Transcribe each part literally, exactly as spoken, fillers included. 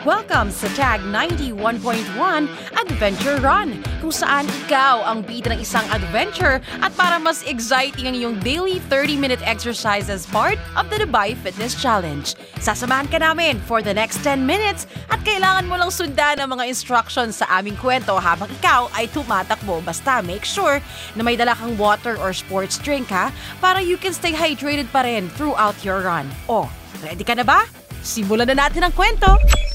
Welcome sa Tag ninety-one point one Adventure Run, kung saan ikaw ang bida ng isang adventure at para mas exciting ang iyong daily thirty-minute exercise as part of the Dubai Fitness Challenge. Sasamahan ka namin for the next ten minutes at kailangan mo lang sundan ang mga instructions sa aming kwento habang ikaw ay tumatakbo. Basta make sure na may dala kang water or sports drink ha, para you can stay hydrated pa rin throughout your run. Oh, ready ka na ba? Simulan na natin ang kwento!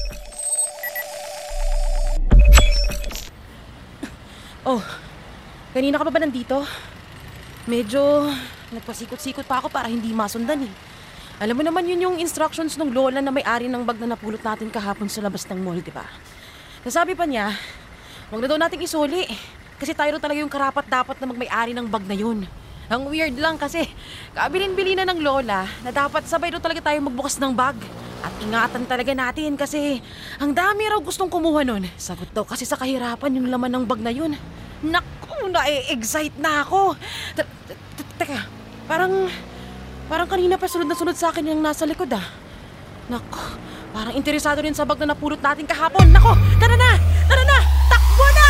Oh, kanina ka pa ba nandito? Medyo nagpasikot-sikot pa ako para hindi masundan eh. Alam mo naman yun yung instructions ng lola na may-ari ng bag na napulot natin kahapon sa labas ng mall, di ba? Nasabi pa niya, huwag na daw nating isuli kasi tayo talaga yung karapat-dapat na magmay-ari ng bag na yun. Ang weird lang kasi kabilin-bili na ng lola na dapat sabay daw talaga tayo magbukas ng bag. At ingatan talaga natin kasi ang dami raw gustong kumuha nun. Sagot daw kasi sa kahirapan yung laman ng bag na yun. Naku, na-excite na ako. Teka, parang, parang kanina pa sunod na sunod sa akin yung nasa likod ah. Naku, parang interesado rin sa bag na napulot natin kahapon. Naku, tara na, tara na, takbo na!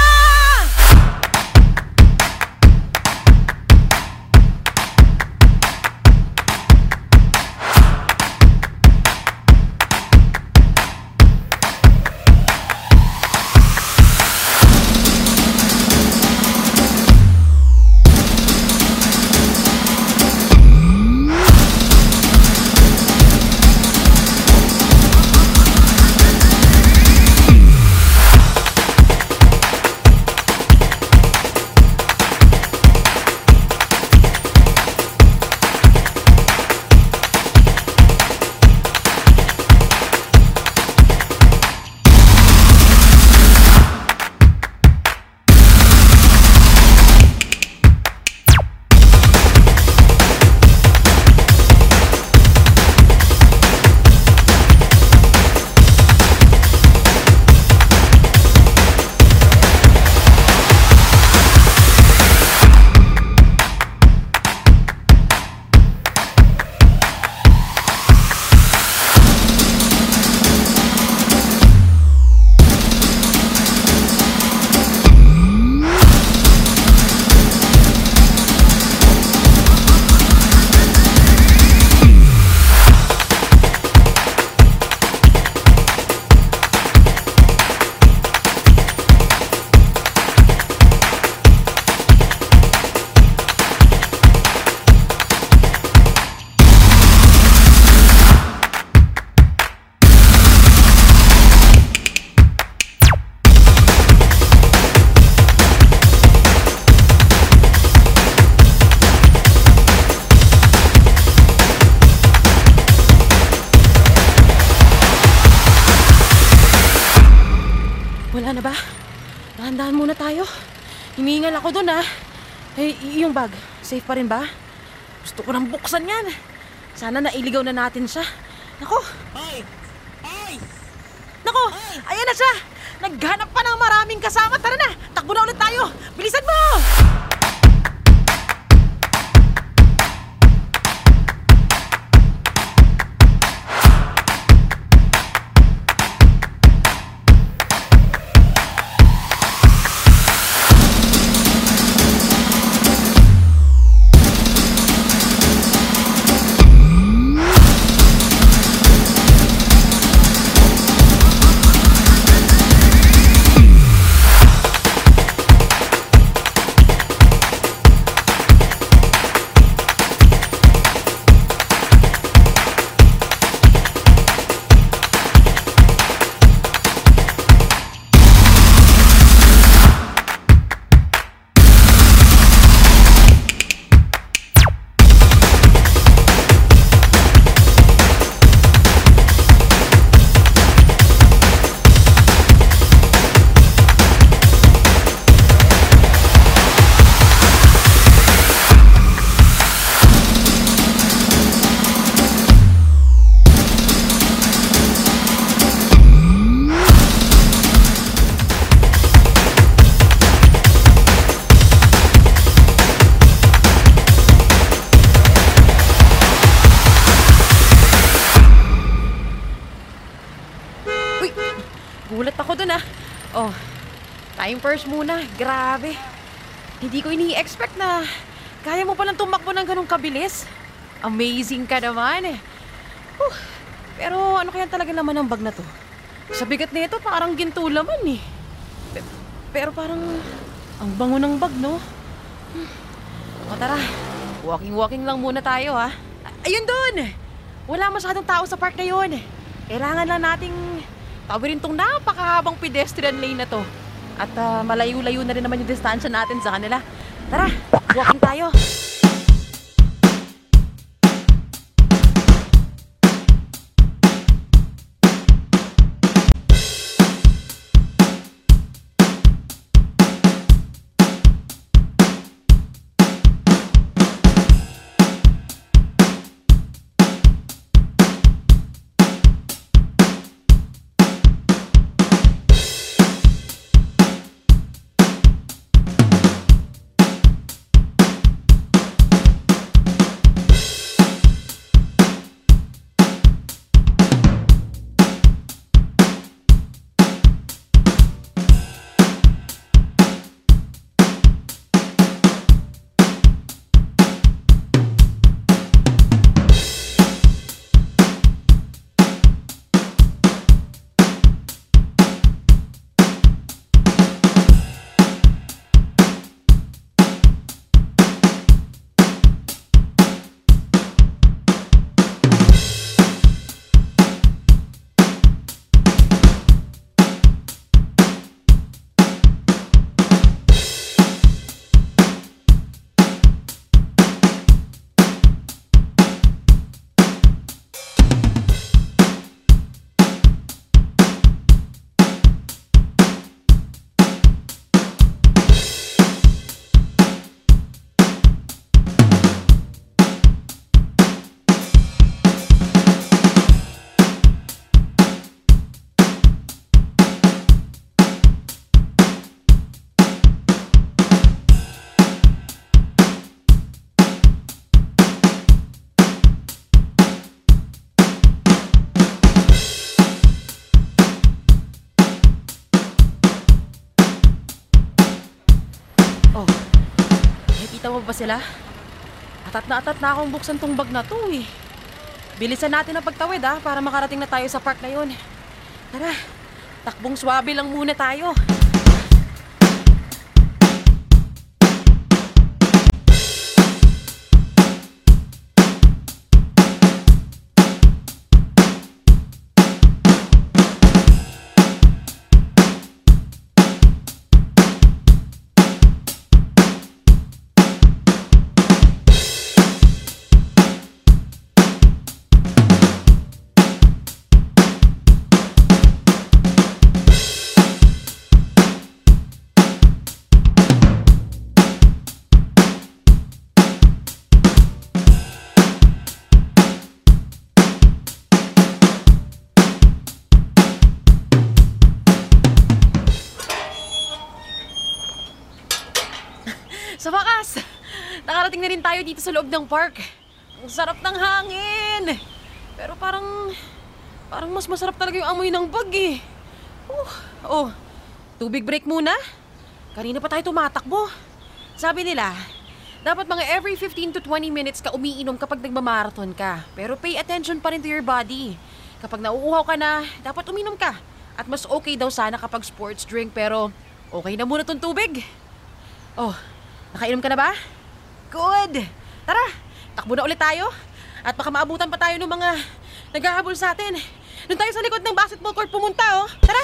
Wala na ba? Dahan-dahan muna tayo. Himingal ako dun ah. Eh, y- yung bag, safe pa rin ba? Gusto ko nang buksan yan. Sana nailigaw na natin siya. Nako! Hoy! Hoy! Nako! Ayan na siya! Naghanap pa ng maraming kasama. Tara na! Takbo na ulit tayo! Bilisan mo! Uy! Gulat ako dun ah. Oh, time first muna. Grabe. Hindi ko ini-expect na kaya mo palang tumakbo ng ganung kabilis. Amazing ka naman eh. Huh. Pero ano kaya talaga naman ang bag na to? Sa bigat nito parang ginto laman eh. Pe- pero parang ang bango ng bag, no? Hmm. O tara, walking-walking lang muna tayo ha. Ayun dun! Wala masyadong tao sa park na yun. Kailangan lang nating tawirin tong napakahabang pedestrian lane na to. At ah, malayo-layo na rin naman yung distansya natin sa kanila. Tara, walking tayo. Nakita mo ba sila? Atat na atat na akong buksan tong bag na to eh. Bilisan natin ang pagtawid ah, para makarating na tayo sa park na yun. Tara, takbong swabe lang muna tayo. Sa wakas, nakarating na rin tayo dito sa loob ng park. Ang sarap ng hangin. Pero parang, parang mas masarap talaga yung amoy ng bag eh. Uh, oh, tubig break muna. Kanina pa tayo tumatakbo. Sabi nila, dapat mga every fifteen to twenty minutes ka umiinom kapag nagmamarathon ka. Pero pay attention pa rin to your body. Kapag nauuhaw ka na, dapat uminom ka. At mas okay daw sana kapag sports drink, pero okay na muna tong tubig. Oh, nakainom ka na ba? Good! Tara, takbo na ulit tayo. At baka maabutan pa tayo ng mga naghahabol sa atin. Doon tayo sa likod ng basketball court pumunta, oh. Tara!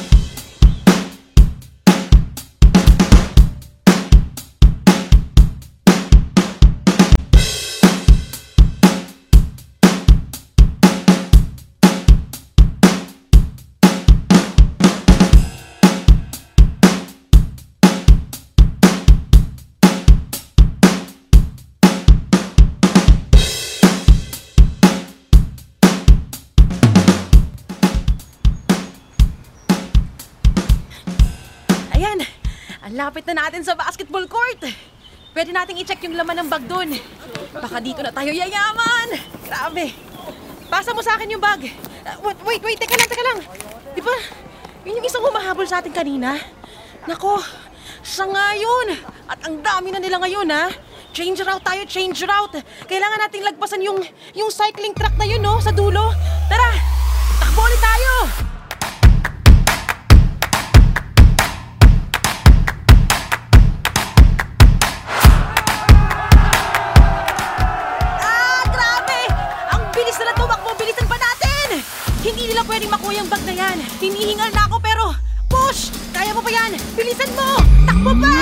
Ang lapit na natin sa basketball court. Pwede nating i-check yung laman ng bag doon. Baka dito na tayo yayaman. Grabe. Pasa mo sa akin yung bag. Uh, wait, wait, wait. Teka lang, teka lang. Di ba, Yun yung isang humahabol sa atin kanina. Nako, siya nga yun. At ang dami na nila ngayon, ha? Change route tayo, change route. Kailangan nating lagpasan yung, yung cycling track na yun, no? Sa dulo. Tara, takbo ulit tayo! Ah, grabe! Ang bilis na tumakbo, bilisan pa natin! Hindi nila pwedeng makuha yung bag na yan. Hinihingal na ako pero, push! Kaya mo pa yan! Bilisan mo! Takbo pa!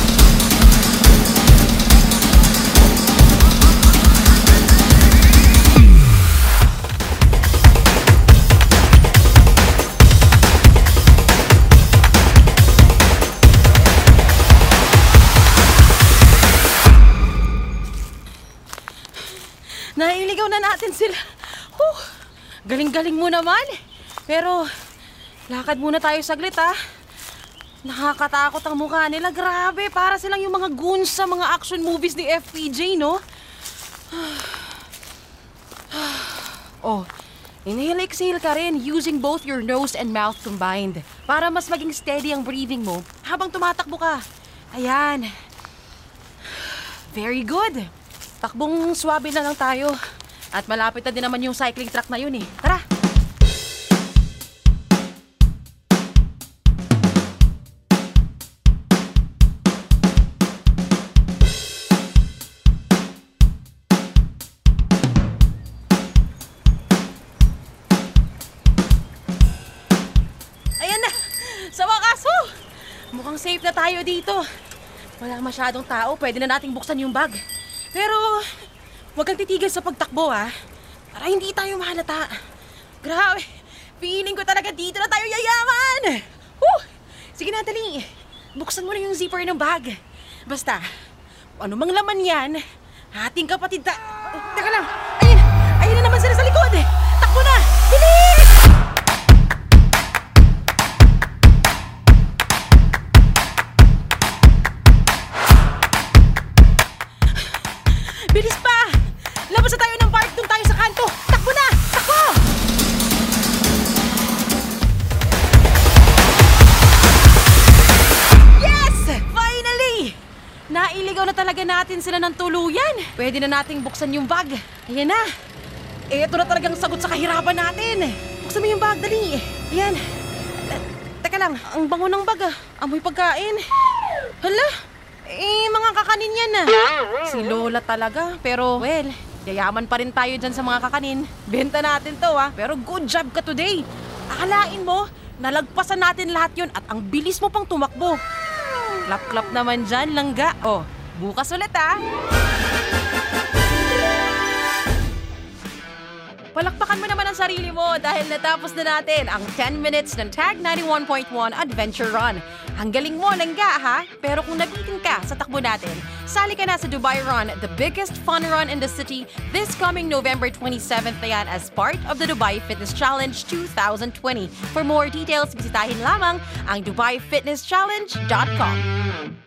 Nailigaw na natin sila. Huh, galing-galing mo naman. Pero, lakad muna tayo saglit, ha? Nakakatakot ang mukha nila. Grabe, para silang yung mga goons sa mga action movies ni F P J, no? Oh, inhale, exhale ka rin using both your nose and mouth combined para mas maging steady ang breathing mo habang tumatakbo ka. Ayan. Very good. Takbong swabe na lang tayo. At malapit na din naman yung cycling track na yun eh. Tara! Ayan na! Sa wakas! Oh! Mukhang safe na tayo dito. Wala masyadong tao. Pwede na nating buksan yung bag. Pero, huwag kang titigil sa pagtakbo, ha? Para hindi tayo mahalata. Grabe, feeling ko talaga dito na tayo yayaman! Whew! Sige na, dali. Buksan mo na yung zipper ng bag. Basta, kung ano mang laman yan, ating kapatid ta... Oh, teka lang, ayun, ayun na naman sila sa likod. Takbo na! Bilis! Bilis pa! Labas na tayo ng park, doon tayo sa kanto! Takbo na! Takbo! Yes! Finally! Nailigaw na talaga natin sila ng tuluyan. Pwede na nating buksan yung bag. Ayan na. Ito na talagang sagot sa kahirapan natin. Buksan mo yung bag, dali. Ayan. Te- Teka lang, ang bango ng bag, ah. Amoy pagkain. Hala! Eh, mga kakanin yan ah. Si Lola talaga. Pero, well, yayaman pa rin tayo dyan sa mga kakanin. Benta natin to ah. Pero good job ka today. Akalain mo, nalagpasan natin lahat yon at ang bilis mo pang tumakbo. Klap-klap naman dyan, langga. Oh, bukas ulit ah. Palakpakan mo naman ang sarili mo dahil natapos na natin ang ten minutes ng Tag ninety-one point one Adventure Run. Ang galing mo, langga ha? Pero kung nabitin ka sa takbo natin, sali ka na sa Dubai Run, the biggest fun run in the city this coming November twenty-seventh na yan as part of the Dubai Fitness Challenge twenty twenty. For more details, bisitahin lamang ang dubai fitness challenge dot com.